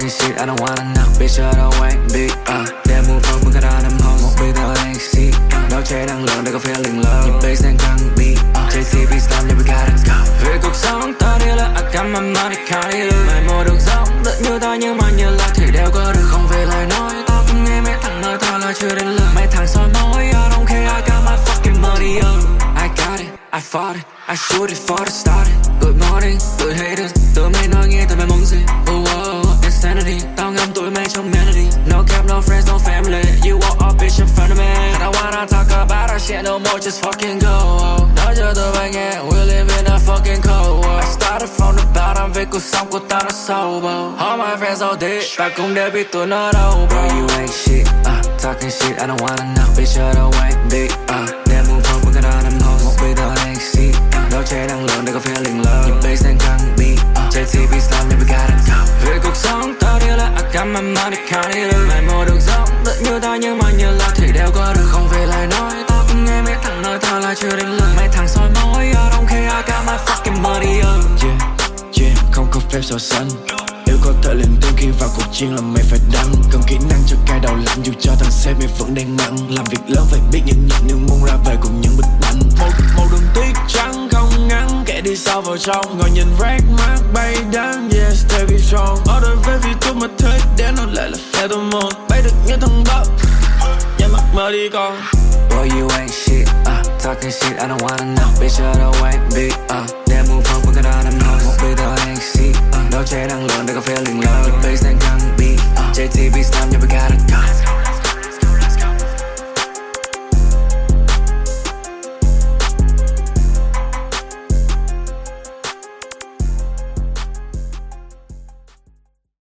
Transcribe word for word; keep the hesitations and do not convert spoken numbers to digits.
shit I don't wanna know. Bitch I don't wait beat uh. Để move forward mình cả đá đâm hồn. Một beat tao đang see uh. Nói chế năng lượng để có feeling love. Nhịp bass đang căng beat uh. J T beats làm như we gotta go. Vì cuộc sống ta đi là I got my money count it. Mày mua được giống tựa như ta nhưng mà như là thì đều có được không về lời nói. Tao không nghe mấy thằng nói tao là chưa đến lời. Mấy thằng soi mói I don't care I got my fucking money uh. I got it, I fought it, I shoot it for the start it. Good morning, good haters. Tụi mày nói nghe tụi mày muốn gì? Oh, oh, oh, insanity. Tao ngâm tụi mày trong melody. No cap, no friends, no family. You walk up bitch in front of me. I don't wanna talk about our shit no more, just fucking go. Nói cho tụi mày nghe, we live in a fucking cold world. I started from the bottom, vì cuộc sống của tao nó sâu bro. All my friends all dead, tao cũng đều biết tụi nó đâu bro. You ain't shit, uh, talking shit I don't wanna know. Bitch I don't wait big, uh, để move forward mình cả đá đâm hồn. Một beat tao đang see uh. Đâu chế năng lượng để có feeling love. Nhịp bass đang căng beat uh. J T beats làm như we gotta go. Vì cuộc sống tao đi là I got my money count it. Mày mua được giống tựa như tao nhưng mà như là thì đều có được không về lời nói. Tao không nghe mấy thằng nói tao là chưa đến lời. Mấy thằng soi mói I don't care I got my fucking money uh. Yeah, yeah, không có phép so sánh. Yêu có thể liền tương khi vào cuộc chiến là mày phải đăng. Cần kỹ năng cho cái đầu lạnh dù cho thằng sếp mày vẫn đang mặn. Làm việc lớn phải biết nhẫn nhịn nhưng muốn ra về cùng những bịch bánh. Một, một đường tiết trắng không ngắn, kẻ đi sau vào trong. Ngồi nhìn rác mát bay đáng, yeah, stay be strong. Ở đời về vì tôi mà thế đến nó lại là phe tôi một. Bay được như thằng bắp, nhắm mắt mơ đi con. Boy you ain't shit, uh, talking shit I don't wanna know. Bitch I don't wait beat uh. Để move forward mình cả đá đâm hồn. Một beat tao đang see uh. Đâu chế năng lượng để có feeling love. Nhịp bass đang căng